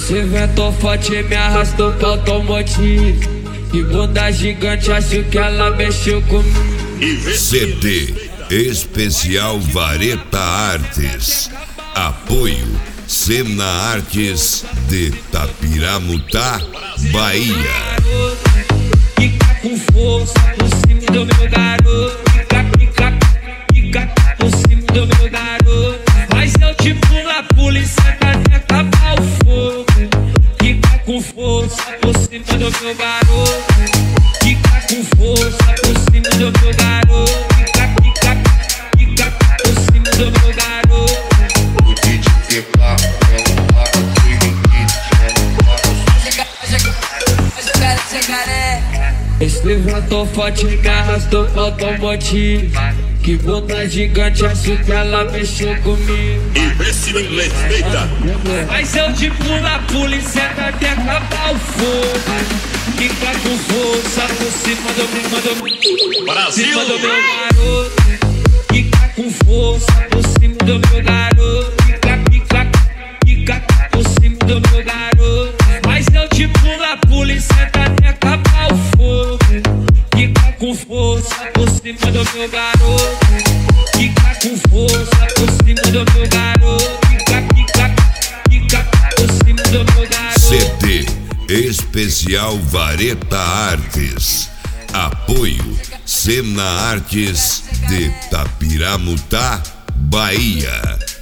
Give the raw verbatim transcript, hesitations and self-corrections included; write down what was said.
Esse vento forte me arrastou pro automotivo. Que bunda gigante, acho que ela mexeu comigo. C D Especial Vareta Artes. Apoio Sena Artes de Tapiramutá, Bahia. Fica com força por cima do meu garoto. Fica, fica, fica por cima do meu garoto. Mas eu te pulo a polícia até acabar o fogo. Fica com força por cima do meu garoto. Fica com força por cima do meu garoto. Fica, fica, fica por cima do meu garoto. O D J Pepa, ela paga Esse vento forte me arrastou pro automotivo. Que bunda gigante, acho que ela mexeu comigo. Imbecil inglês, eita! Mas eu te pulo a polícia até acabar o fogo. Fica com força por cima do meu Brasil! cima do meu garoto. Fica com força por cima do meu garoto. Fica, fica, fica por cima do meu garoto. Mas eu te pulo a polícia até acabar o fogo. Fica com força por cima do meu garoto. Fica com força por cima do meu garoto. Fica, fica, fica por cima do meu garoto. C D Especial Vareta Artes. Apoio Sena Artes de Tapiramutá, Bahia.